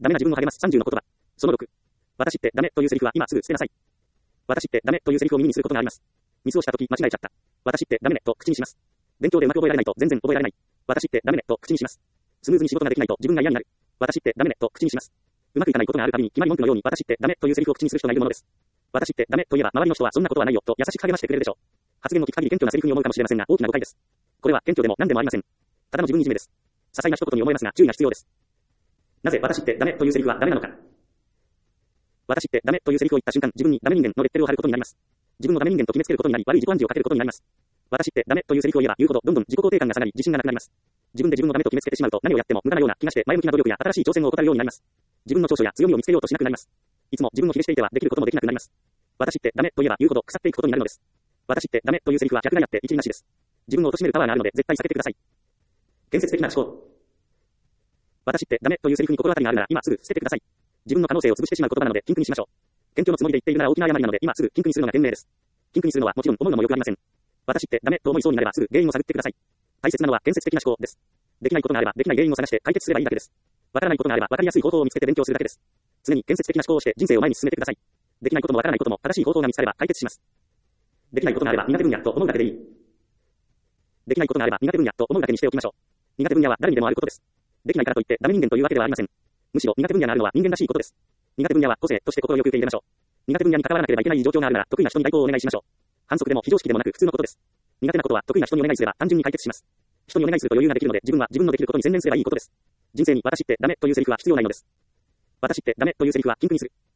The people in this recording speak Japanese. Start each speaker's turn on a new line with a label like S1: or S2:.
S1: ダメな自分を励ます30の言葉。その6。私ってダメというセリフは今すぐ捨てなさい。私ってダメというセリフを耳にすることがあります。ミスをしたとき間違えちゃった。私ってダメねと口にします。勉強でうまく覚えられないと全然覚えられない。私ってダメねと口にします。スムーズに仕事ができないと自分が嫌になる。私ってダメねと口にします。うまくいかないことがあるたびに決まり文句のように私ってダメというセリフを口にする人がいるものです。私ってダメと言えば周りの人はそんなことはないよと優しく励ましてくれるでしょう。発言の聞く限り謙虚なセリフに思うかもしれませんが大きな誤解です。これは謙虚でも何でもありません。ただの自分いじめです。些細な一言に思えますが注意が必要です。なぜ私ってダメというセリフはダメなのか。私ってダメというセリフを言った瞬間、自分にダメ人間のレッテルを貼ることになります。自分をダメ人間と決めつけることになり、悪い自己暗示をかけることになります。私ってダメというセリフを言えば言うほどどんどん自己肯定感が下がり、自信がなくなります。自分で自分のダメと決めつけてしまうと何をやっても無駄なような気がして前向きな努力や新しい挑戦を怠るようになります。自分の長所や強みを見つけようとしなくなります。いつも自分を卑下していてはできることもできなくなります。私ってダメと言えば言うほど腐っていくことになるのです。私ってダメというセリフは逆がやって一理なしです。自分を貶めるパワーがあるので絶対避けてください。建設的な思考。私ってダメというセリフに心当たりがあるなら今すぐ捨ててください。自分の可能性を潰してしまう言葉なので禁句にしましょう。謙虚のつもりで言っているなら大きな誤りなので今すぐ禁句にするのが賢明です。禁句にするのはもちろん思うのもよくありません。私ってダメと思いそうになればすぐ原因を探ってください。大切なのは建設的な思考です。できないことがあればできない原因を探して解決すればいいだけです。わからないことがあればわかりやすい方法を見つけて勉強するだけです。常に建設的な思考をして人生を前に進めてください。できないこともわからないことも正しい方法が見つかれば解決します。できないことがあれば苦手分野と思うだけでいい。できないことがあれば苦手分野と思うだけにしておきましょう。苦手分野は誰にでもあることです。できないからといってダメ人間というわけではありません。むしろ苦手分野があるのは人間らしいことです。苦手分野は個性として心よく受け入れましょう。苦手分野に関わらなければいけない状況があるなら得意な人に代行をお願いしましょう。反則でも非常識でもなく普通のことです。苦手なことは得意な人にお願いすれば単純に解決します。人にお願いすると余裕ができるので自分は自分のできることに専念すればいいことです。人生に私ってダメというセリフは必要ないのです。私ってダメというセリフは禁句にする。